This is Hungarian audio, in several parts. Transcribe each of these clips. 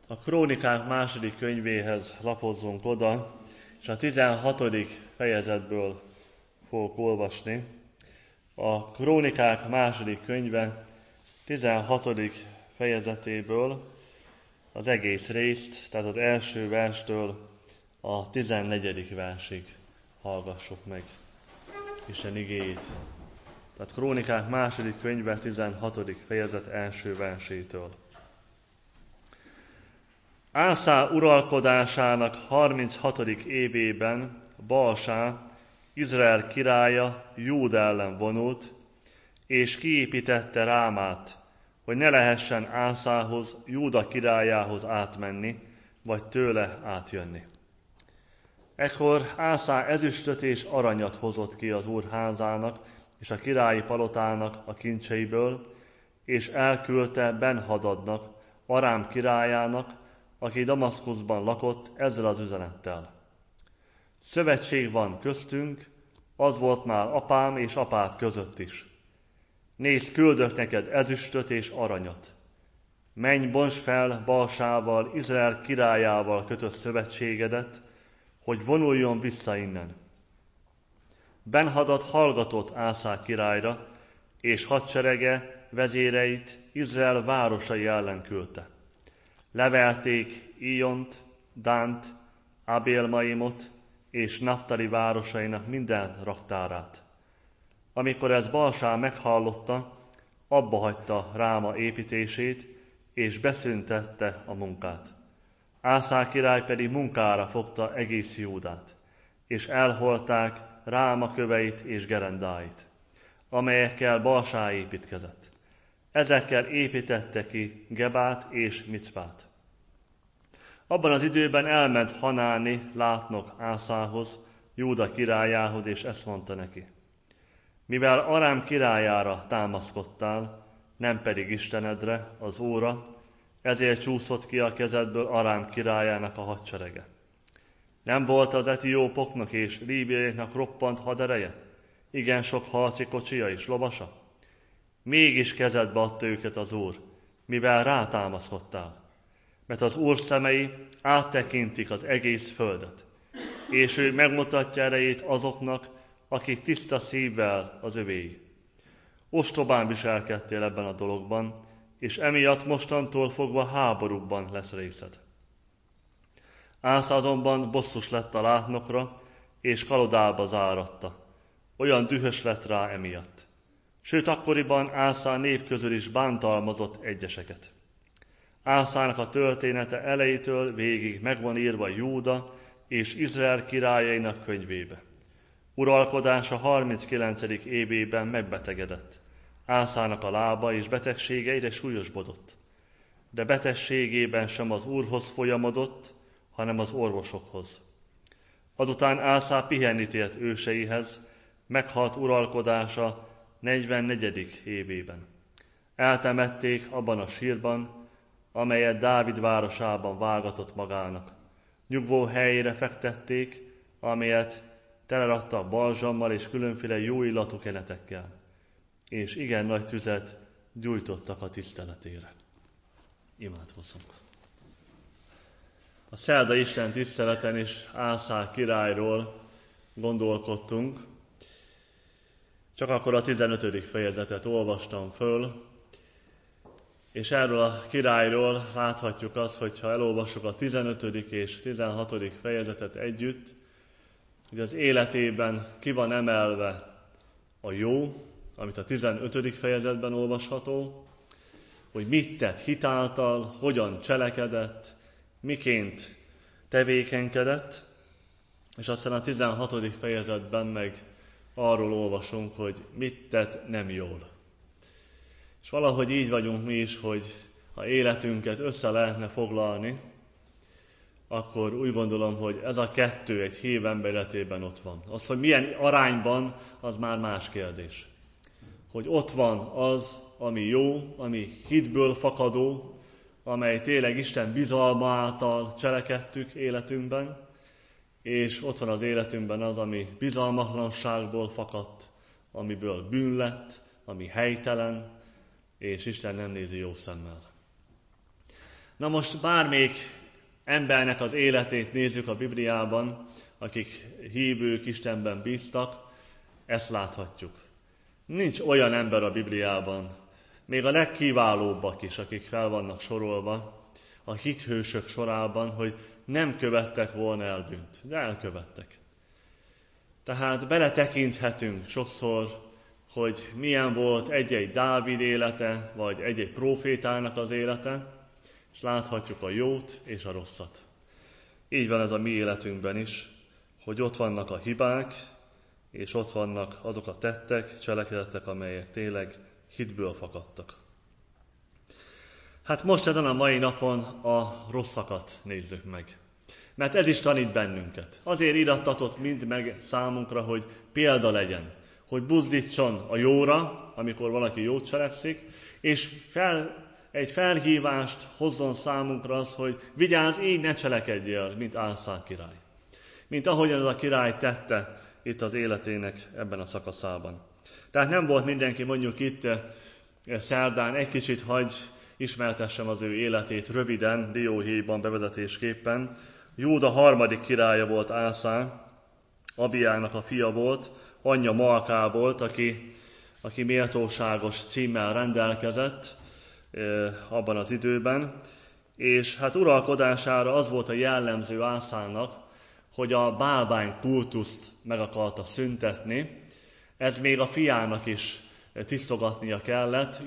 A Krónikák második könyvéhez lapozzunk oda, és a 16. fejezetből fogok olvasni. A Krónikák második könyve 16. fejezetéből az egész részt, tehát az első verstől a 14. versig hallgassuk meg Isten igéjét. Tehát Krónikák második könyve 16. fejezet első versétől. Ásá uralkodásának 36. évében Baasá, Izrael királya Júda ellen vonult, és kiépítette Rámát, hogy ne lehessen Ászához, Júda királyához átmenni, vagy tőle átjönni. Ekkor Ásá ezüstöt és aranyat hozott ki az Úr házának és a királyi palotának a kincseiből, és elküldte Ben-hadadnak, Arám királyának, aki Damaszkuszban lakott, ezzel az üzenettel. Szövetség van köztünk, az volt már apám és apád között is. Nézd, küldök neked ezüstöt és aranyat. Menj, bontsd fel Baasával, Izrael királyával kötött szövetségedet, hogy vonuljon vissza innen. Ben-hadad hallgatott Ásá királyra, és hadserege vezéreit Izrael városai ellen küldte. Leverték Íjont, Dánt, Abél-maimot és Naftali városainak minden raktárát. Amikor ezt Baasá meghallotta, abbahagyta Ráma építését, és beszüntette a munkát. Ásá király pedig munkára fogta egész Júdát, és elholták Ráma köveit és gerendáit, amelyekkel Baasá építkezett. Ezekkel építette ki Gebát és Micpát. Abban az időben elment Hanáni látnok Ászához, Júda királyához, és ezt mondta neki. Mivel Arám királyára támaszkodtál, nem pedig Istenedre, az Úrra, ezért csúszott ki a kezedből Arám királyának a hadserege. Nem volt az etiópoknak és líbiaiaknak roppant hadereje? Igen sok harci kocsija és lovasa? Mégis kezedbe adta őket az Úr, mivel rátámaszkodtál. Mert az Úr szemei áttekintik az egész földet, és ő megmutatja erejét azoknak, akik tiszta szívvel az övéi. Ostobán viselkedtél ebben a dologban, és emiatt mostantól fogva háborúban lesz részed. Ásá azonban bosszus lett a látnokra, és kalodába záratta. Olyan dühös lett rá emiatt. Sőt, akkoriban Ásá nép közül is bántalmazott egyeseket. Ászának a története elejétől végig meg van írva Júda és Izrael királyainak könyvébe. Uralkodása 39. évében megbetegedett. Ászának a lába és betegsége egyre súlyosbodott. De betegségében sem az Úrhoz folyamodott, hanem az orvosokhoz. Azután Ásá pihenni tért őseihez, meghalt uralkodása 44. évében. Eltemették abban a sírban, amelyet Dávid városában vágatott magának. Nyugvó helyére fektették, amelyet teleraktak balzsammal és különféle jó illatú kenetekkel, és igen nagy tüzet gyújtottak a tiszteletére. Imádkozzunk! A szerda Isten tiszteleten is Ásá királyról gondolkodtunk. Csak akkor a 15. fejezetet olvastam föl, és erről a királyról láthatjuk azt, hogyha elolvassuk a 15. és 16. fejezetet együtt, hogy az életében ki van emelve a jó, amit a 15. fejezetben olvasható, hogy mit tett hitáltal, hogyan cselekedett, miként tevékenykedett, és aztán a 16. fejezetben meg arról olvasunk, hogy mit tett nem jól. És valahogy így vagyunk mi is, hogy ha életünket össze lehetne foglalni, akkor úgy gondolom, hogy ez a kettő egy hív ember életében ott van. Az, hogy milyen arányban, az már más kérdés. Hogy ott van az, ami jó, ami hitből fakadó, amely tényleg Isten bizalma által cselekedtük életünkben, és ott van az életünkben az, ami bizalmatlanságból fakadt, amiből bűn lett, ami helytelen, és Isten nem nézi jó szemmel. Na most bármelyik embernek az életét nézzük a Bibliában, akik hívők, Istenben bíztak, ezt láthatjuk. Nincs olyan ember a Bibliában, még a legkiválóbbak is, akik fel vannak sorolva, a hithősök sorában, hogy nem követtek volna el bűnt, de elkövettek. Tehát beletekinthetünk sokszor, hogy milyen volt egy-egy Dávid élete, vagy egy-egy prófétának az élete, és láthatjuk a jót és a rosszat. Így van ez a mi életünkben is, hogy ott vannak a hibák, és ott vannak azok a tettek, cselekedetek, amelyek tényleg hitből fakadtak. Hát most ezen a mai napon a rosszakat nézzük meg. Mert ez is tanít bennünket. Azért irattatott mind meg számunkra, hogy példa legyen, hogy buzdítson a jóra, amikor valaki jót cselekszik, és egy felhívást hozzon számunkra az, hogy vigyázz, így ne cselekedjél, mint Ásá király. Mint ahogyan ez a király tette itt az életének ebben a szakaszában. Tehát nem volt mindenki mondjuk itt szerdán, egy kicsit hagy ismertessem az ő életét röviden, dióhéjban bevezetésképpen. Júda harmadik királya volt Ásá, Abiának a fia volt, anyja Malká volt, aki méltóságos címmel rendelkezett abban az időben, és hát uralkodására az volt a jellemző Ásának, hogy a bálvány kultuszt meg akarta szüntetni. Ez még a fiának is tisztogatnia kellett.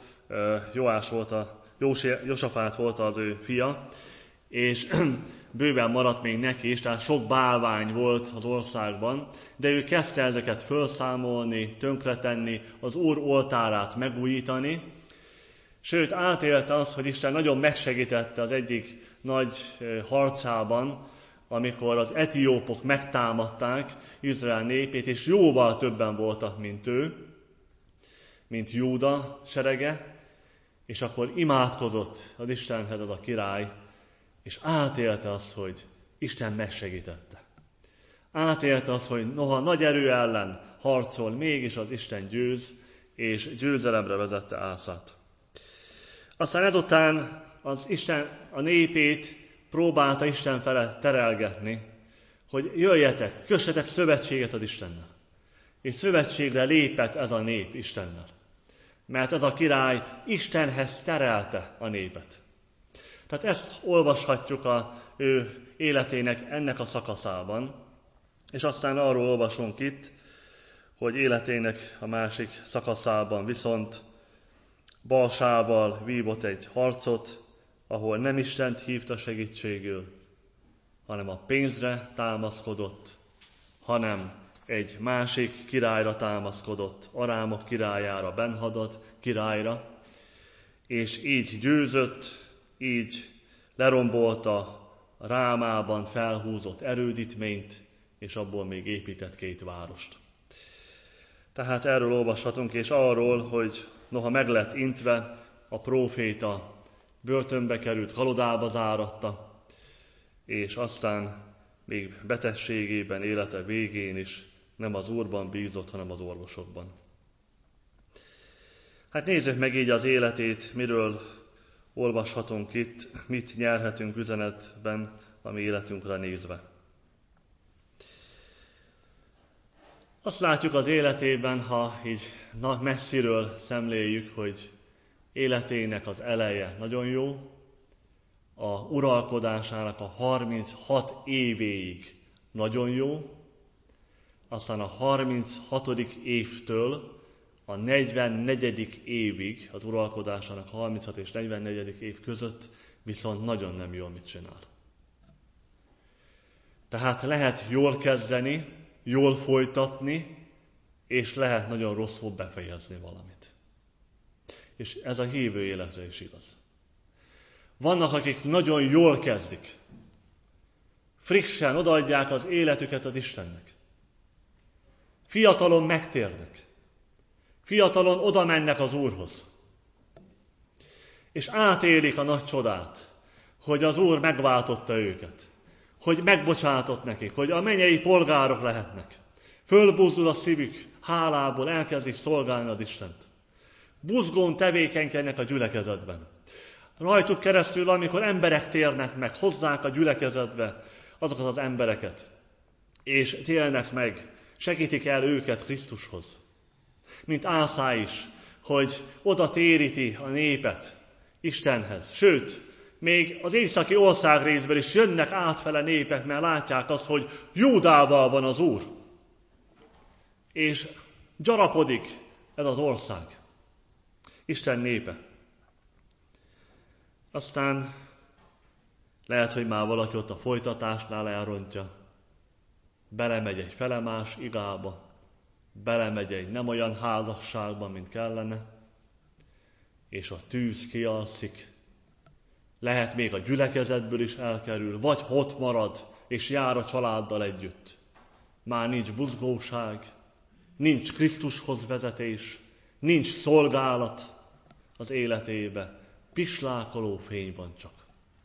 Josafát volt az ő fia, és bőven maradt még neki is, tehát sok bálvány volt az országban, de ő kezdte ezeket felszámolni, tönkretenni, az Úr oltárát megújítani, sőt átélte azt, hogy Isten nagyon megsegítette az egyik nagy harcában, amikor az etiópok megtámadták Izrael népét, és jóval többen voltak, mint ő, mint Júda serege, és akkor imádkozott az Istenhez az a király, és átélte azt, hogy Isten megsegítette. Átélte azt, hogy noha nagy erő ellen harcol, mégis az Isten győz, és győzelemre vezette Ását. Aztán ezután a népét próbálta Isten fele terelgetni, hogy jöjjetek, kössetek szövetséget az Istennel. És szövetségre lépett ez a nép Istennel. Mert ez a király Istenhez terelte a népet. Tehát ezt olvashatjuk az ő életének ennek a szakaszában, és aztán arról olvasunk itt, hogy életének a másik szakaszában viszont Balsával vívott egy harcot, ahol nem Istent hívta segítségül, hanem a pénzre támaszkodott, hanem egy másik királyra támaszkodott, Arámok királyára, Ben-hadad királyra, és így győzött, így lerombolta a Rámában felhúzott erődítményt, és abból még épített 2 várost. Tehát erről olvashatunk, és arról, hogy noha meg lett intve, a próféta börtönbe került, halodába záratta, és aztán még betegségében, élete végén is nem az Úrban bízott, hanem az orvosokban. Hát nézzük meg így az életét, miről olvashatunk itt, mit nyerhetünk üzenetben a mi életünkre nézve. Azt látjuk az életében, ha így messziről szemléljük, hogy életének az eleje nagyon jó, a uralkodásának a 36 évéig nagyon jó, aztán a 36. évtől a 44. évig, az uralkodásának 36 és 44. év között viszont nagyon nem jól mit csinál. Tehát lehet jól kezdeni, jól folytatni, és lehet nagyon rosszul befejezni valamit. És ez a hívő életre is igaz. Vannak, akik nagyon jól kezdik. Frissen odaadják az életüket az Istennek. Fiatalon megtérnek. Fiatalon oda mennek az Úrhoz. És átélik a nagy csodát, hogy az Úr megváltotta őket. Hogy megbocsátott nekik, hogy a mennyei polgárok lehetnek. Fölbuzdul a szívük, hálából elkezdik szolgálni az Istent. Buzgón tevékenykednek a gyülekezetben. Rajtuk keresztül, amikor emberek térnek meg, hozzák a gyülekezetbe azokat az embereket, és térnek meg, segítik el őket Krisztushoz. Mint Ásá is, hogy oda téríti a népet Istenhez. Sőt, még az északi országrészből is jönnek átfele népek, mert látják azt, hogy Júdával van az Úr. És gyarapodik ez az ország. Isten népe. Aztán lehet, hogy már valaki ott a folytatásnál elrontja. Belemegy egy felemás igába. Belemegy egy nem olyan házasságba, mint kellene. És a tűz kialszik. Lehet még a gyülekezetből is elkerül, vagy ott marad, és jár a családdal együtt. Már nincs buzgóság, nincs Krisztushoz vezetés, nincs szolgálat az életébe, pislákoló fény van csak.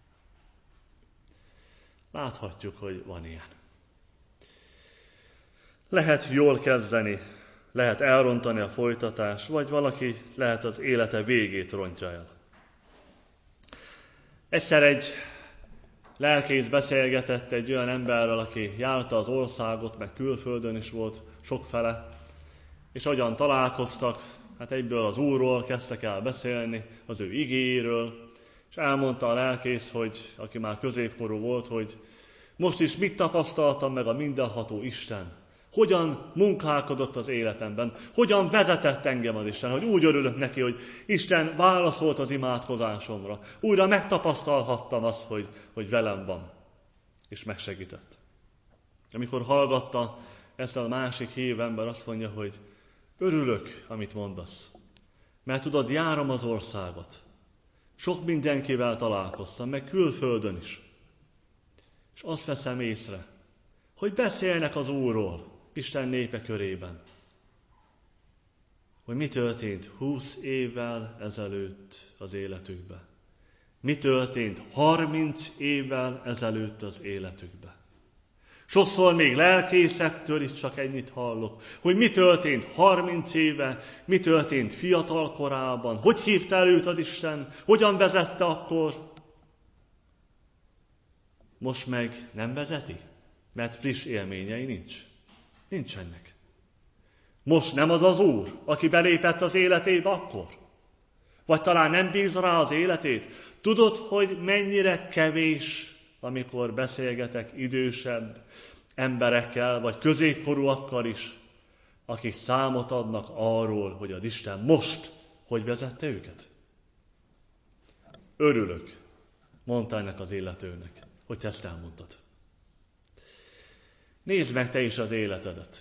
Láthatjuk, hogy van ilyen. Lehet jól kezdeni, lehet elrontani a folytatás, vagy valaki lehet az élete végét rontja el. Egyszer egy lelkész beszélgetett egy olyan emberrel, aki járta az országot, meg külföldön is volt sokfele, és ahogyan találkoztak, hát egyből az Úrról kezdtek el beszélni, az ő igéjéről, és elmondta a lelkész, hogy, aki már középkorú volt, hogy most is mit tapasztaltam meg a mindenható Isten, hogyan munkálkodott az életemben, hogyan vezetett engem az Isten, hogy úgy örülök neki, hogy Isten válaszolt az imádkozásomra. Újra megtapasztalhattam azt, hogy velem van, és megsegített. Amikor hallgatta ezt a másik hív ember, azt mondja, hogy örülök, amit mondasz, mert tudod, járom az országot. Sok mindenkivel találkoztam, meg külföldön is. És azt veszem észre, hogy beszélnek az Úrról, Isten népe körében. Hogy mi történt 20 évvel ezelőtt az életükben. Mi történt 30 évvel ezelőtt az életükben. Sokszor még lelkészektől is csak ennyit hallok, hogy mi történt 30 éve, mi történt fiatal korában, hogy hívta el őt az Isten, hogyan vezette akkor. Most meg nem vezeti, mert friss élményei nincsenek. Most nem az az Úr, aki belépett az életébe akkor? Vagy talán nem bíz rá az életét? Tudod, hogy mennyire kevés, amikor beszélgetek idősebb emberekkel, vagy középkorúakkal is, akik számot adnak arról, hogy az Isten most hogy vezette őket? Örülök, mondta ennek az illetőnek, hogy te ezt elmondtad. Nézd meg te is az életedet.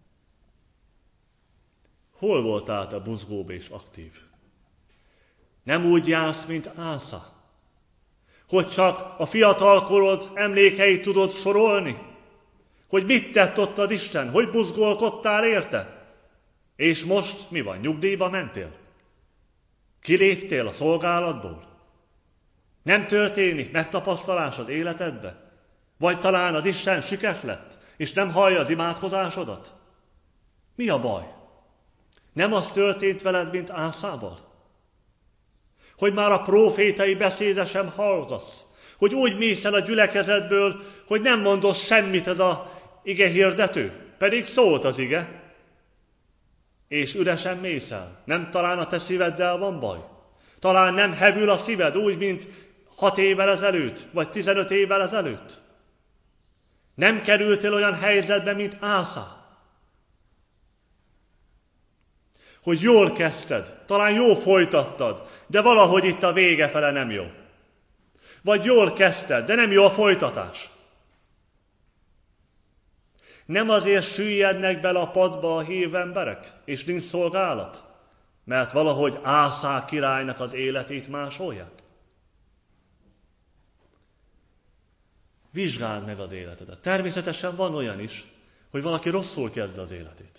Hol voltál te buzgóbb és aktív? Nem úgy jársz, mint Ásá, hogy csak a fiatalkorod emlékeit tudod sorolni, hogy mit tett ott az Isten, hogy buzgolkodtál érte, és most mi van, nyugdíjba mentél? Kiléptél a szolgálatból? Nem történik megtapasztalás az életedbe? Vagy talán az Isten süket lett, és nem hallja az imádkozásodat? Mi a baj? Nem az történt veled, mint Ásával? Hogy már a prófétai beszéde sem hallgatsz, hogy úgy mész el a gyülekezetből, hogy nem mondasz semmit ez az ige hirdető, pedig szólt az ige, és üresen mész el. Nem talán a te szíveddel van baj? Talán nem hevül a szíved úgy, mint 6 évvel ezelőtt, vagy 15 évvel ezelőtt? Nem kerültél olyan helyzetbe, mint Ásá? Hogy jól kezdted, talán jól folytattad, de valahogy itt a vége fele nem jó. Vagy jól kezdted, de nem jó a folytatás. Nem azért süllyednek bele a padba a hív emberek, és nincs szolgálat, mert valahogy Ásá királynak az életét másolják. Vizsgáld meg az életedet. Természetesen van olyan is, hogy valaki rosszul kezd az életét.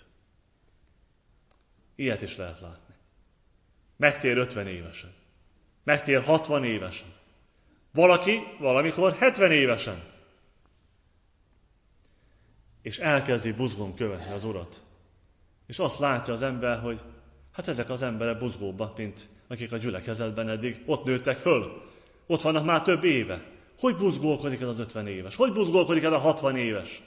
Ilyet is lehet látni. Megtér 50 évesen. Megtér 60 évesen. Valaki valamikor 70 évesen. És elkezdi buzgón követni az Urat. És azt látja az ember, hogy hát ezek az emberek buzgóbbak, mint akik a gyülekezetben eddig ott nőttek föl. Ott vannak már több éve. Hogy buzgolkodik ez az 50 éves? Hogy buzgolkodik ez a 60 éves?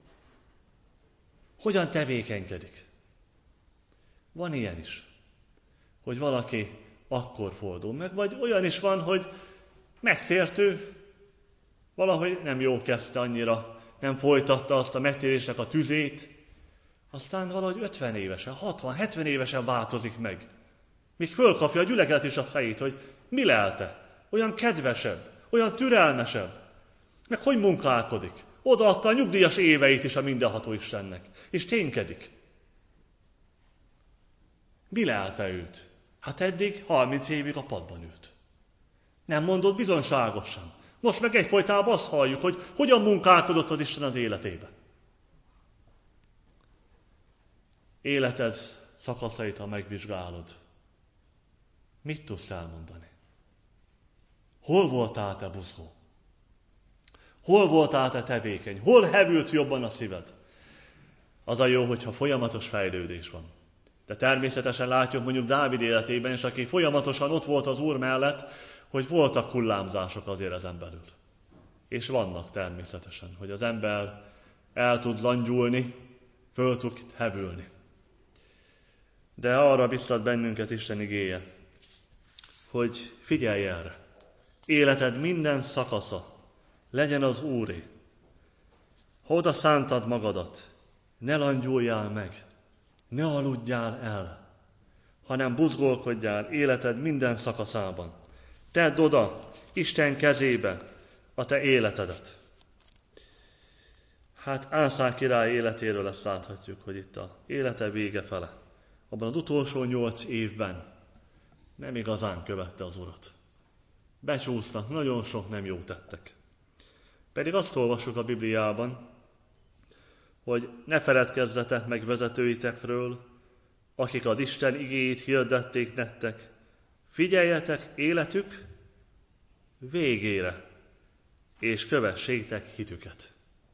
Hogyan tevékenykedik? Van ilyen is, hogy valaki akkor fordul meg, vagy olyan is van, hogy megtértő, valahogy nem jó kezdte annyira, nem folytatta azt a megtérésnek a tüzét, aztán valahogy 50 évesen, 60, 70 évesen változik meg. Míg fölkapja a gyülekezet is a fejét, hogy mi lelte? Olyan kedvesebb, olyan türelmesebb. Meg hogy munkálkodik? Odaadta a nyugdíjas éveit is a mindenható Istennek. És ténykedik. Mi lelte őt? Hát eddig 30 évig a padban ült. Nem mondott bizonságosan. Most meg egyfolytában azt halljuk, hogy hogyan munkálkodott az Isten az életébe. Életed szakaszait, ha megvizsgálod, mit tudsz elmondani? Hol voltál te buzgó? Hol voltál te tevékeny? Hol hevült jobban a szíved? Az a jó, hogyha folyamatos fejlődés van. De természetesen látjuk mondjuk Dávid életében is, aki folyamatosan ott volt az Úr mellett, hogy voltak hullámzások azért ezen belül. És vannak természetesen, hogy az ember el tud langyulni, föl tud hevülni. De arra biztat bennünket Isten igéje, hogy figyelj erre. Életed minden szakasza legyen az Úré. Ha oda szántad magadat, ne langyuljál meg, ne aludjál el, hanem buzgolkodjál életed minden szakaszában. Tedd oda Isten kezébe a te életedet. Hát Ásá király életéről ezt láthatjuk, hogy itt a élete vége fele. Abban az utolsó 8 évben nem igazán követte az Urat. Becsúsztak, nagyon sok nem jót tettek. Pedig azt olvassuk a Bibliában, hogy ne feledkezzetek meg vezetőitekről, akik az Isten igéjét hirdették nektek. Figyeljetek életük végére, és kövessétek hitüket.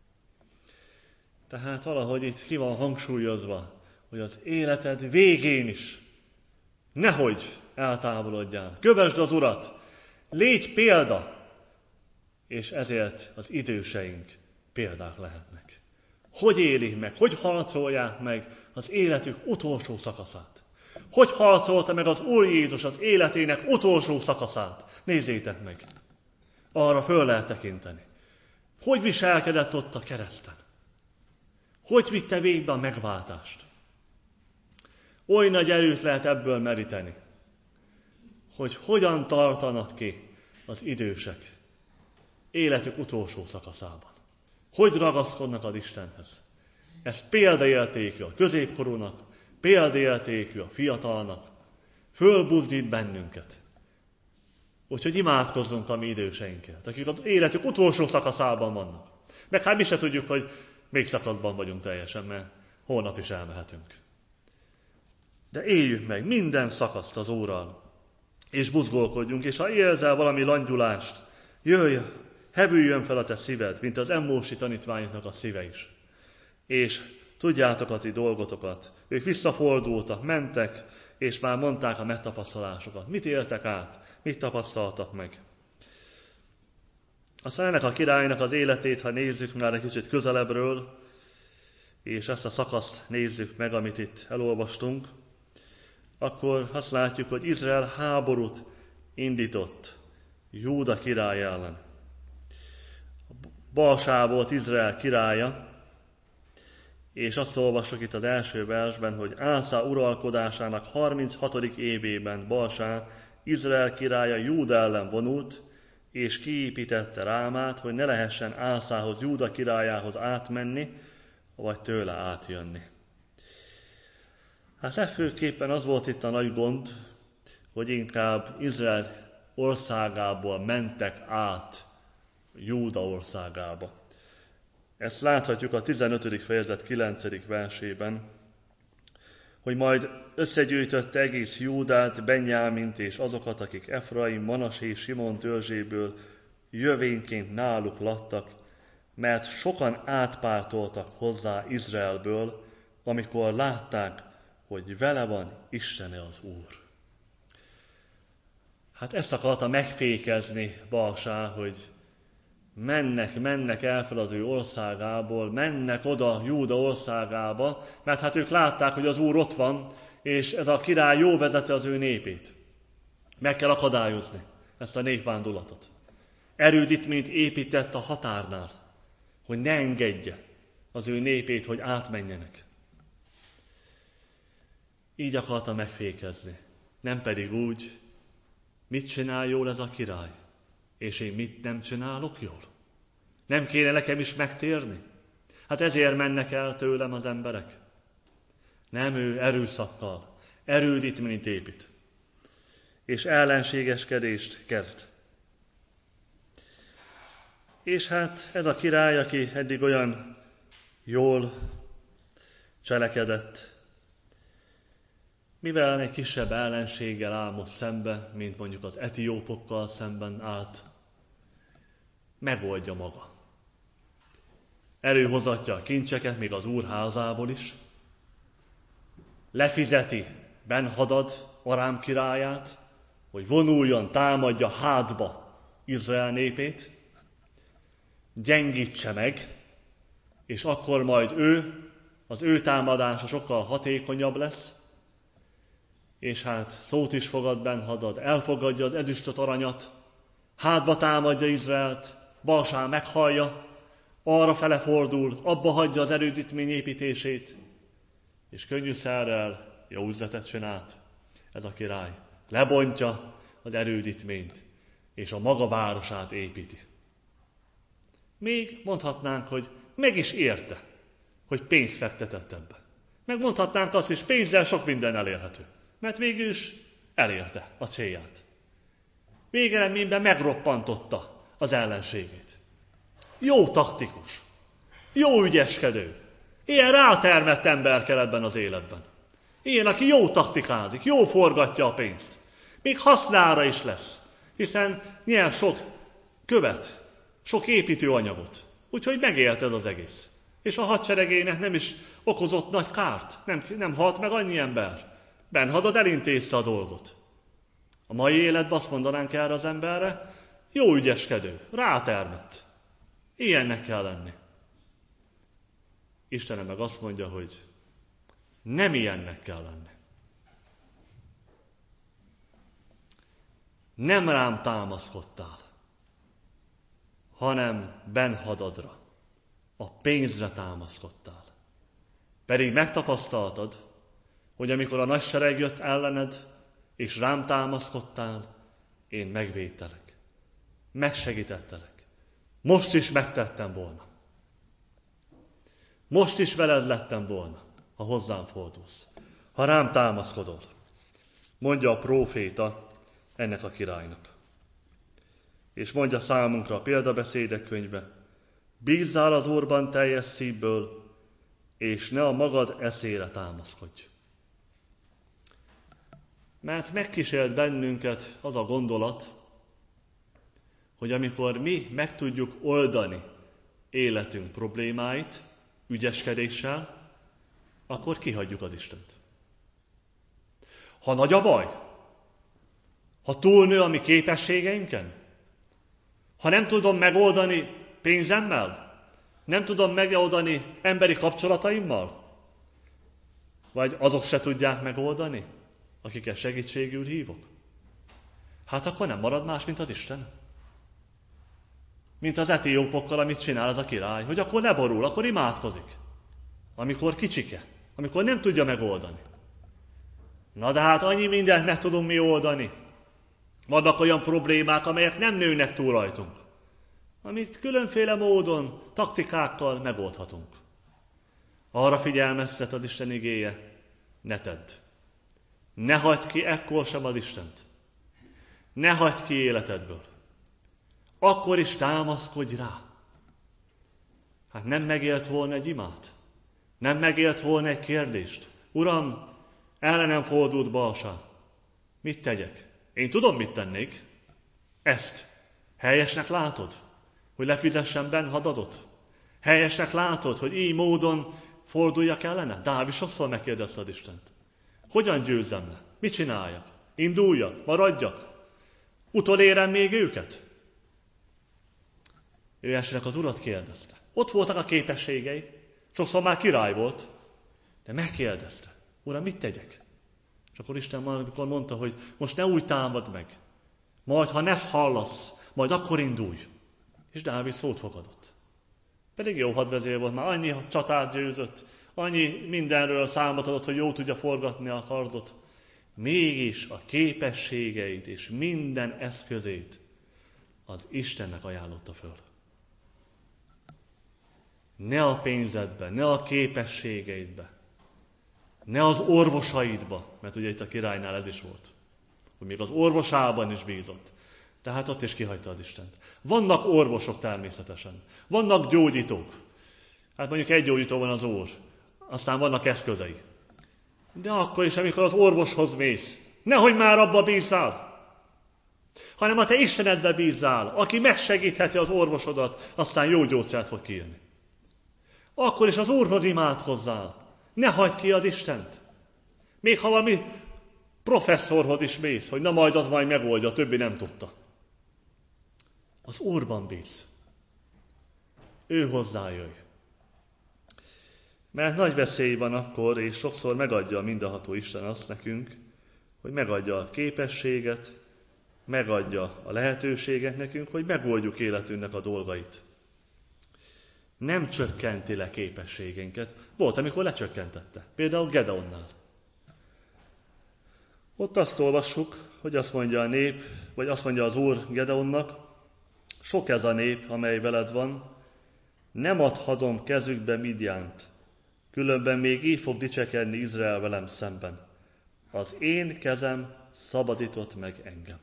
Tehát valahogy itt ki van hangsúlyozva, hogy az életed végén is nehogy eltávolodjál. Kövesd az Urat, légy példa, és ezért az időseink példák lehetnek. Hogy élik meg, hogy harcolják meg az életük utolsó szakaszát? Hogy harcolta meg az Úr Jézus az életének utolsó szakaszát? Nézzétek meg! Arra föl lehet tekinteni. Hogy viselkedett ott a kereszten? Hogy vitte végbe a megváltást? Oly nagy erőt lehet ebből meríteni, hogy hogyan tartanak ki az idősek életük utolsó szakaszában. Hogy ragaszkodnak az Istenhez. Ez példaértékű a középkorúnak, példaértékű a fiatalnak. Fölbuzdít bennünket. Úgyhogy imádkozzunk a mi időseinkért, akik az életük utolsó szakaszában vannak. Meg hát mi se tudjuk, hogy még szakaszban vagyunk teljesen, mert holnap is elmehetünk. De éljük meg minden szakaszt az Úrral, és buzgolkodjunk, és ha érzel valami langyulást, jöjj, hevüljön fel a te szíved, mint az emmósi tanítványoknak a szíve is. És tudjátok a ti dolgotokat. Ők visszafordultak, mentek, és már mondták a megtapasztalásokat. Mit éltek át? Mit tapasztaltak meg? Aztán ennek a királynak az életét, ha nézzük már egy kicsit közelebbről, és ezt a szakaszt nézzük meg, amit itt elolvastunk, akkor azt látjuk, hogy Izrael háborút indított Júda király ellen. Baasá volt Izrael királya, és azt olvassuk itt az első versben, hogy Ásá uralkodásának 36. évében Baasá, Izrael királya Júda ellen vonult, és kiépítette Rámát, hogy ne lehessen Ászához, Júda királyához átmenni, vagy tőle átjönni. Hát legfőképpen az volt itt a nagy gond, hogy inkább Izrael országából mentek át Júda országába. Ezt láthatjuk a 15. fejezet 9. versében, hogy majd összegyűjtötte egész Júdát, Benjámint és azokat, akik Efraim, Manasé, Simon törzséből jövényként náluk laktak, mert sokan átpártoltak hozzá Izraelből, amikor látták, hogy vele van Istene az Úr. Hát ezt akarta megfékezni Baasá, hogy mennek el fel az ő országából, mennek oda Júda országába, mert hát ők látták, hogy az Úr ott van, és ez a király jó vezeti az ő népét. Meg kell akadályozni ezt a népvándulatot. Erődítményt épített a határnál, hogy ne engedje az ő népét, hogy átmenjenek. Így akarta megfékezni, nem pedig úgy, mit csinál jól ez a király, és én mit nem csinálok jól. Nem kéne nekem is megtérni? Hát ezért mennek el tőlem az emberek. Nem, ő erőszakkal, erődítményt épít, és ellenségeskedést kezd. És hát ez a király, aki eddig olyan jól cselekedett, mivel egy kisebb ellenséggel áll most szembe, mint mondjuk az etiópokkal szemben állt, megoldja maga. Előhozatja a kincseket, még az Úr házából is, lefizeti Ben-Hadad Arám királyát, hogy vonuljon, támadja hátba Izrael népét, gyengítse meg, és akkor majd az ő támadása sokkal hatékonyabb lesz, és hát szót is fogad Ben-Hadad, elfogadja az ezüstöt, aranyat, hátba támadja Izraelt, Baasá meghallja, arra fele fordul, abba hagyja az erődítmény építését, és könnyűszerrel jó üzletet csinált ez a király. Lebontja az erődítményt, és a maga városát építi. Még mondhatnánk, hogy meg is érte, hogy pénzt fektetett ebbe. Megmondhatnánk azt is, pénzzel sok minden elérhető. Mert végül is elérte a célját. Végeredményben megroppantotta az ellenségét. Jó taktikus, jó ügyeskedő, ilyen rátermett ember kell ebben az életben. Ilyen, aki jó taktikázik, jó forgatja a pénzt. Még hasznára is lesz, hiszen nyer sok követ, sok építőanyagot. Úgyhogy megélt ez az egész. És a hadseregének nem is okozott nagy kárt, nem halt meg annyi ember. Ben-Hadad elintézte a dolgot. A mai életben azt mondanánk erre az emberre, jó ügyeskedő, rátermett. Ilyennek kell lenni. Istenem meg azt mondja, hogy nem ilyennek kell lenni. Nem rám támaszkodtál, hanem Ben-Hadadra, a pénzre támaszkodtál. Pedig megtapasztaltad, hogy amikor a nagy sereg jött ellened, és rám támaszkodtál, én megvédtelek, megsegítettelek. Most is megtettem volna. Most is veled lettem volna, ha hozzám fordulsz, ha rám támaszkodol, mondja a próféta ennek a királynak. És mondja számunkra a példabeszédek könyve, bízzál az Úrban teljes szívből, és ne a magad eszére támaszkodj. Mert megkísért bennünket az a gondolat, hogy amikor mi meg tudjuk oldani életünk problémáit ügyeskedéssel, akkor kihagyjuk az Istent. Ha nagy a baj, ha túlnő a mi képességeinken, ha nem tudom megoldani pénzemmel, nem tudom megoldani emberi kapcsolataimmal, vagy azok se tudják megoldani, akiket segítségül hívok, hát akkor nem marad más, mint az Isten. Mint az etiópokkal, amit csinál ez a király, hogy akkor leborul, akkor imádkozik. Amikor kicsike, amikor nem tudja megoldani. Na de hát annyi mindent meg tudunk mi oldani. Vannak olyan problémák, amelyek nem nőnek túl rajtunk, amit különféle módon, taktikákkal megoldhatunk. Arra figyelmeztet az Isten igéje, ne tedd. Ne hagyd ki ekkor sem az Istent. Ne hagyd ki életedből. Akkor is támaszkodj rá. Hát nem megélt volna egy imát? Nem megélt volna egy kérdést? Uram, ellenem fordult Baasá. Mit tegyek? Én tudom, mit tennék. Ezt. Helyesnek látod, hogy lefizessem Ben-Hadadot? Helyesnek látod, hogy így módon forduljak ellene? Dávid sokszor megkérdezte az Istent. Hogyan győzzem le? Mit csináljak? Induljak? Maradjak? Utolérem még őket? Ő esetleg az Urat kérdezte. Ott voltak a képességei, sokszor már király volt, de megkérdezte, Uram, mit tegyek? És akkor Isten amikor mondta, hogy most ne úgy támad meg, majd ha ne hallasz, majd akkor indulj. És Dávid szót fogadott. Pedig jó hadvezér volt, már annyi csatát győzött, annyi mindenről számot adott, hogy jó tudja forgatni a kardot. Mégis a képességeit és minden eszközét az Istennek ajánlotta föl. Ne a pénzedbe, ne a képességeidbe, ne az orvosaidba, mert ugye itt a királynál ez is volt, hogy még az orvosában is bízott. De hát ott is kihagyta az Istent. Vannak orvosok természetesen, vannak gyógyítók. Hát mondjuk egy gyógyító van az Úr, aztán vannak eszközei. De akkor is, amikor az orvoshoz mész, nehogy már abba bízzál, hanem a te Istenedbe bízzál, aki megsegítheti az orvosodat, aztán jó gyógyszert fog kijönni. Akkor is az Úrhoz imádkozzál. Ne hagyd ki az Istent. Még ha valami professzorhoz is mész, hogy na majd az majd megoldja, a többi nem tudta. Az Úrban bíz. Ő hozzájöjj. Mert nagy veszély van akkor, és sokszor megadja a mindenható Isten azt nekünk, hogy megadja a képességet, megadja a lehetőséget nekünk, hogy megoldjuk életünknek a dolgait. Nem csökkenti le képességeinket. Volt, amikor lecsökkentette. Például Gedeonnál. Ott azt olvassuk, hogy azt mondja a nép, vagy azt mondja az Úr Gedeonnak, sok ez a nép, amely veled van, nem adhatom kezükbe Midjánt, különben még így fog dicsekedni Izrael velem szemben. Az én kezem szabadított meg engem.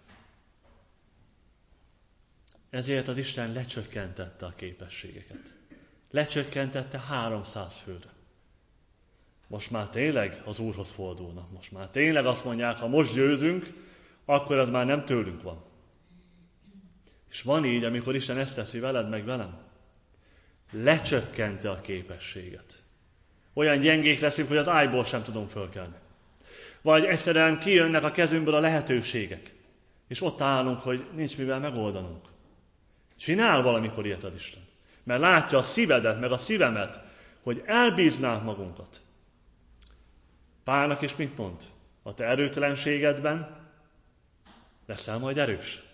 Ezért az Isten lecsökkentette a képességeket. Lecsökkentette 300 főre. Most már tényleg az Úrhoz fordulnak. Most már tényleg azt mondják, ha most győzünk, akkor az már nem tőlünk van. És van így, amikor Isten ezt teszi veled, meg velem. Lecsökkente a képességet. Olyan gyengék leszünk, hogy az ágyból sem tudunk fölkelni. Vagy egyszerűen kijönnek a kezünkből a lehetőségek. És ott állunk, hogy nincs mivel megoldanunk. Csinál valamikor ilyet az Isten. Mert látja a szívedet, meg a szívemet, hogy elbíznánk magunkat. Pálnak is mit mond? A te erőtelenségedben leszel majd erős.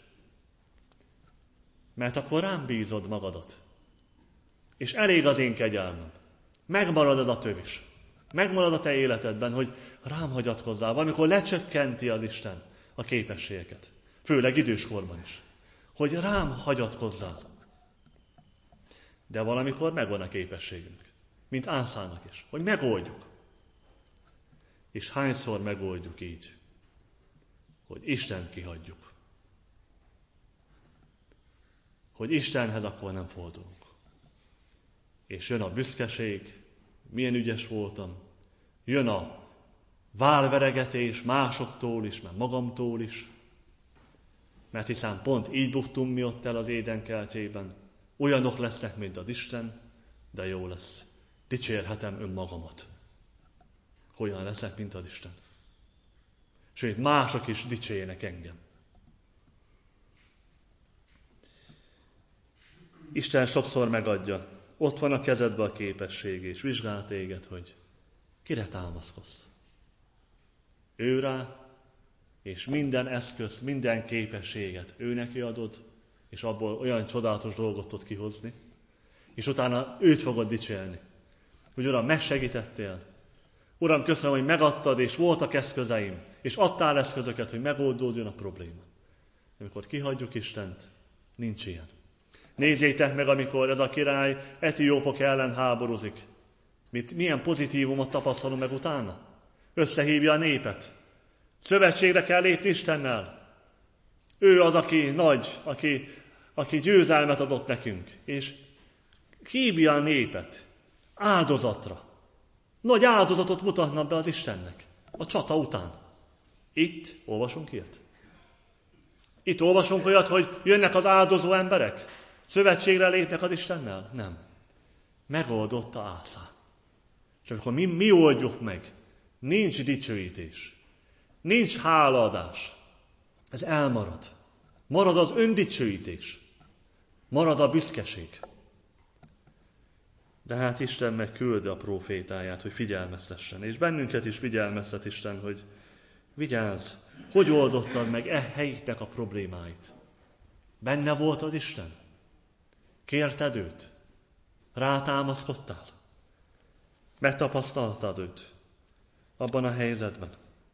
Mert akkor rám bízod magadat. És elég az én kegyelmem. Megmarad az a töv is. Megmarad a te életedben, hogy rám hagyatkozzál. Valamikor lecsökkenti az Isten a képességeket. Főleg időskorban is. Hogy rám hagyatkozzál. De valamikor megvan a képességünk. Mint Ászának is. Hogy megoldjuk. És hányszor megoldjuk így, hogy Istent kihagyjuk. Hogy Istenhez akkor nem fordulunk. És jön a büszkeség, milyen ügyes voltam, jön a válveregetés másoktól is, meg magamtól is, mert hiszen pont így buktunk mi ott el az Éden kertjében. Olyanok lesznek, mint az Isten, de jó lesz. Dicsérhetem önmagamat. Olyan leszek, mint az Isten. Sőt, mások is dicsérjenek engem. Isten sokszor megadja. Ott van a kezedben a képesség, és vizsgál téged, hogy kire támaszkodsz. Ő rá, és minden eszközt, minden képességet ő neki adod, és abból olyan csodálatos dolgot tud kihozni, és utána őt fogod dicsérni. Hogy Uram, megsegítettél. Uram, köszönöm, hogy megadtad, és voltak eszközeim, és adtál eszközöket, hogy megoldódjon a probléma. Amikor kihagyjuk Istent, nincs ilyen. Nézzétek meg, amikor ez a király etiópok ellen háborúzik. Milyen pozitívumot tapasztalunk meg utána? Összehívja a népet. Szövetségre kell lépni Istennel. Ő az, aki nagy, aki győzelmet adott nekünk. És hívja a népet áldozatra. Nagy áldozatot mutatnak be az Istennek a csata után. Itt olvasunk ilyet? Itt olvasunk olyat, hogy jönnek az áldozó emberek? Szövetségre lépnek az Istennel? Nem. Megoldotta Ásá. És amikor mi oldjuk meg, nincs dicsőítés, nincs hálaadás. Ez elmarad. Marad az öndicsőítés. Marad a büszkeség. De hát Isten megküldi a prófétáját, hogy figyelmeztessen. És bennünket is figyelmeztet Isten, hogy vigyázz, hogy oldottad meg helyitnek a problémáit. Benne volt az Isten? Kérted őt? Rátámaszkodtál? Megtapasztaltad őt abban a helyzetben?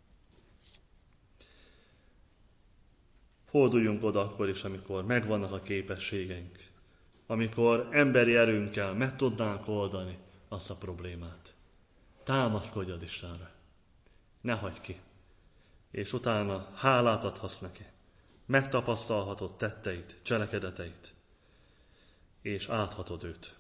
Forduljunk oda akkor is, amikor megvannak a képességeink. Amikor emberi erőnkkel meg tudnánk oldani azt a problémát. Támaszkodj az Istenre. Ne hagyd ki. És utána hálát adhatsz neki. Megtapasztalhatod tetteit, cselekedeteit. És áthatod őt.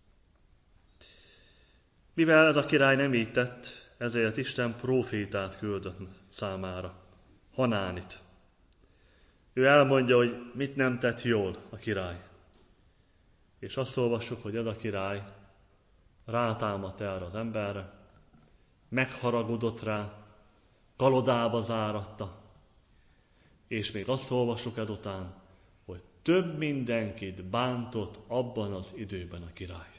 Mivel ez a király nem így tett, ezért Isten prófétát küldött számára. Hanánit. Ő elmondja, hogy mit nem tett jól a király. És azt olvassuk, hogy ez a király rátámadt erre az emberre, megharagudott rá, kalodába záratta, és még azt olvassuk ezután, hogy több mindenkit bántott abban az időben a király.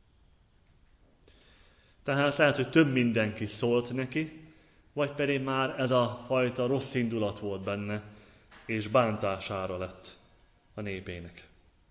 Tehát lehet, hogy több mindenki szólt neki, vagy pedig már ez a fajta rossz indulat volt benne, és bántására lett a népének.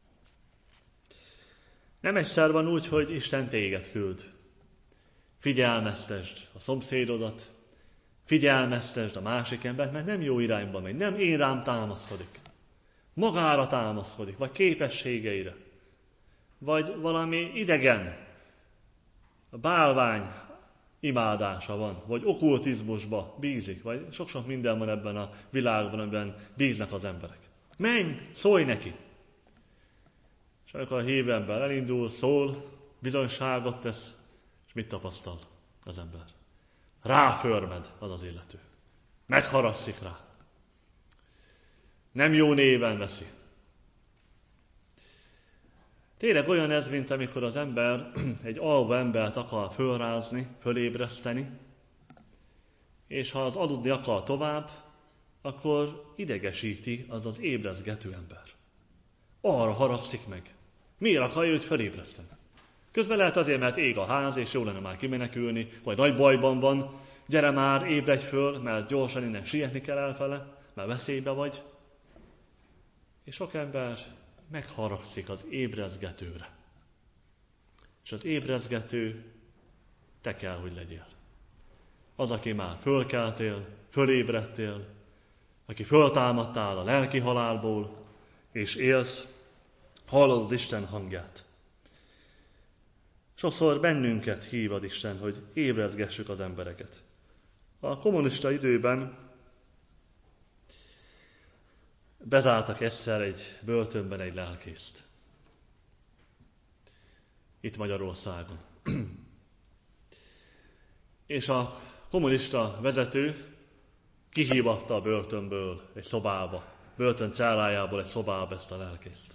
Nem egyszer van úgy, hogy Isten téged küld. Figyelmeztesd a szomszédodat, figyelmeztesd a másik embert, mert nem jó irányba megy, nem én rám támaszkodik. Magára támaszkodik, vagy képességeire, vagy valami idegen, a bálvány imádása van, vagy okkultizmusba bízik, vagy sok-sok minden van ebben a világban, amiben bíznak az emberek. Menj, szólj neki! És amikor a hívő ember elindul, szól, bizonyságot tesz, és mit tapasztal az ember? Ráförmed az illető. Megharagszik rá. Nem jó néven veszi. Tényleg olyan ez, mint amikor az ember egy alvó embert akar fölrázni, fölébreszteni, és ha az aludni akar tovább, akkor idegesíti az az ébrezgető ember. Arra haragszik meg. Miért akarja őt fölébreszteni? Közben lehet azért, mert ég a ház, és jó lenne már kimenekülni, vagy nagy bajban van, gyere már, ébredj föl, mert gyorsan innen sietni kell elfele, mert veszélybe vagy. És sok ember megharagszik az ébrezgetőre. És az ébrezgető te kell, hogy legyél. Az, aki már fölkeltél, fölébredtél, aki föltámadtál a lelki halálból, és élsz, hallod az Isten hangját. Sokszor bennünket hív az Isten, hogy ébrezgessük az embereket. A kommunista időben bezártak egyszer egy börtönben egy lelkészt. Itt Magyarországon. És a kommunista vezető kihívatta a börtönből egy szobába, börtön cellájából egy szobába ezt a lelkészt.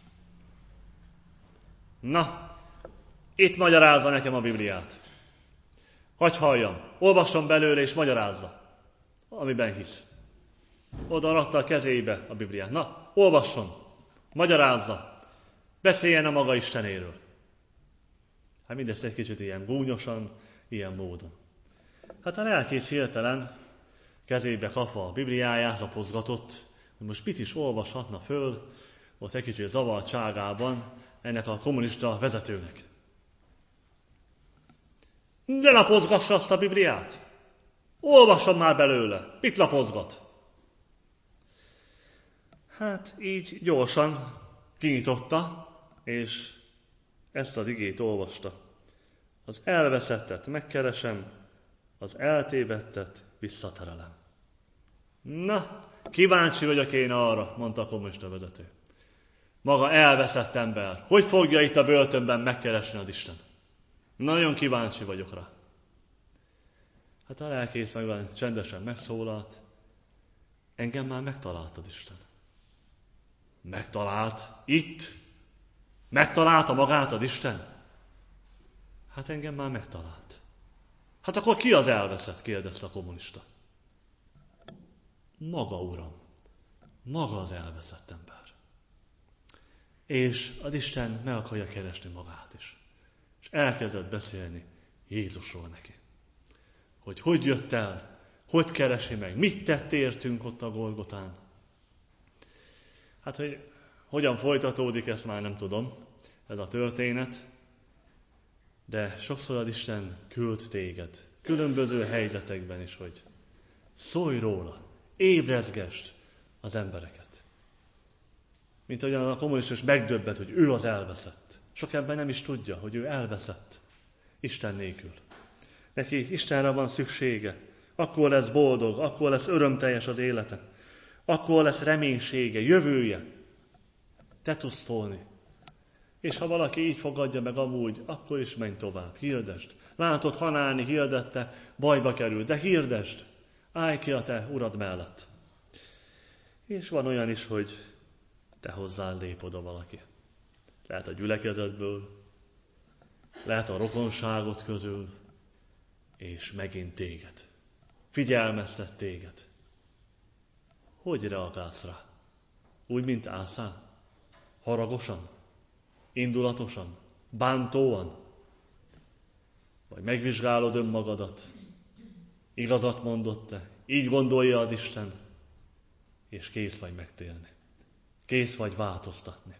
Na, itt magyarázza nekem a Bibliát. Hagy halljam, olvasson belőle és magyarázza, amiben hisz. Oda rakta a kezébe a Bibliát. Na, olvasson, magyarázza, beszéljen a maga Istenéről. Hát mindezt egy kicsit ilyen gúnyosan, ilyen módon. Hát a lelkész hirtelen kezébe kapva a Bibliáját, lapozgatott, hogy most mit is olvashatna föl, ott egy kicsit zavartságában ennek a kommunista vezetőnek. Ne lapozgassa azt a Bibliát! Olvasson már belőle! Mit lapozgat? Hát így gyorsan kinyitotta, és ezt az igét olvasta. Az elveszettet megkeresem, az eltévedtet visszaterelem. Na, kíváncsi vagyok én arra, mondta a kommunista vezető. Maga elveszett ember, hogy fogja itt a börtönben megkeresni az Isten? Nagyon kíváncsi vagyok rá. Hát a lelkész meg csendesen megszólalt. Engem már megtalált az Isten. Megtalált? Itt? Megtalálta magát az Isten? Hát engem már megtalált. Hát akkor ki az elveszett? Kérdezte a kommunista. Maga, uram. maga az elveszett ember. És az Isten meg akarja keresni magát is. És elkezdett beszélni Jézusról neki. Hogy jött el, hogy keresi meg, mit tett értünk ott a Golgotán. Hát, hogy hogyan folytatódik, ezt már nem tudom, ez a történet, de sokszor az Isten küld téged, különböző helyzetekben is, hogy szólj róla, ébrezgesd az embereket. Mint ahogyan a kommunista megdöbbent, hogy ő az elveszett. Sok ember nem is tudja, hogy ő elveszett Isten nélkül. Neki Istenre van szüksége. Akkor lesz boldog, akkor lesz örömteljes az élete. Akkor lesz reménysége, jövője. Te tudsz szólni. És ha valaki így fogadja meg amúgy, akkor is menj tovább, hirdesd. Látod, Hanáni hirdette, bajba kerül, de hirdesd. Állj ki a te urad mellett. És van olyan is, hogy te hozzá lép oda valaki. Lehet a gyülekezetből, lehet a rokonságot közül, és megint téged. Figyelmeztet téged. Hogy reagálsz rá? Úgy, mint Ásá? Haragosan? Indulatosan? Bántóan? Vagy megvizsgálod önmagadat? Igazat mondott-e? Így gondolja az Isten? És kész vagy megtérni. Kész vagy változtatni.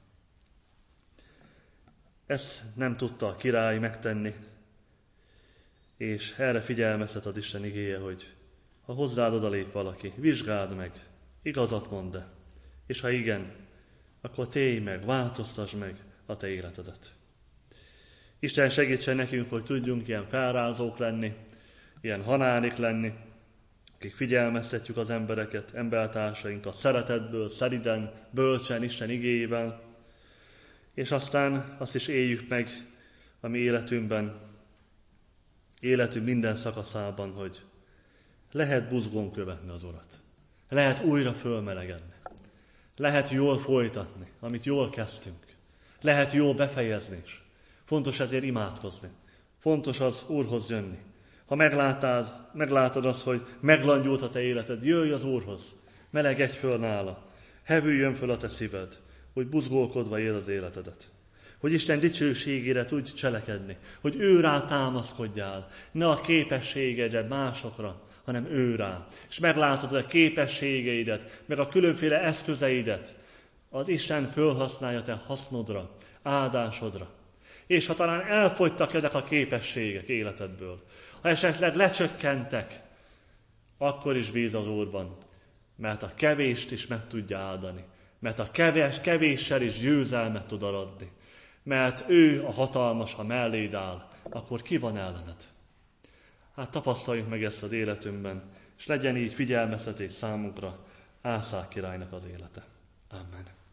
Ezt nem tudta a király megtenni, és erre figyelmeztet az Isten igéje, hogy ha hozzád odalép valaki, vizsgáld meg, igazat mondd-e, és ha igen, akkor télj meg, változtasd meg a te életedet. Isten segítsen nekünk, hogy tudjunk ilyen felrázók lenni, ilyen Hanánik lenni, akik figyelmeztetjük az embereket, embertársainkat szeretetből, szeriden, bölcsen, Isten igéjével, és aztán azt is éljük meg a mi életünk minden szakaszában, hogy lehet buzgón követni az Urat. Lehet újra fölmelegedni. Lehet jól folytatni, amit jól kezdtünk. Lehet jól befejezni is. Fontos ezért imádkozni. Fontos az Úrhoz jönni. Ha meglátod azt, hogy meglangyult a te életed, jöjj az Úrhoz. Melegedj föl nála. Hevüljön föl a te szíved, hogy buzgolkodva éld az életedet. Hogy Isten dicsőségére tudj cselekedni, hogy ő rá támaszkodjál, ne a képességedre másokra, hanem ő rá. És meglátod a képességeidet, meg a különféle eszközeidet, az Isten fölhasználja te hasznodra, áldásodra. És ha talán elfogytak ezek a képességek életedből, ha esetleg lecsökkentek, akkor is bíz az Úrban, mert a kevést is meg tudja áldani, mert a kevéssel is győzelmet tud adni, mert ő a hatalmas, ha melléd áll, akkor ki van ellened? Hát tapasztaljuk meg ezt az életünkben, és legyen így figyelmeztetés számunkra Ásá királynak az élete. Amen.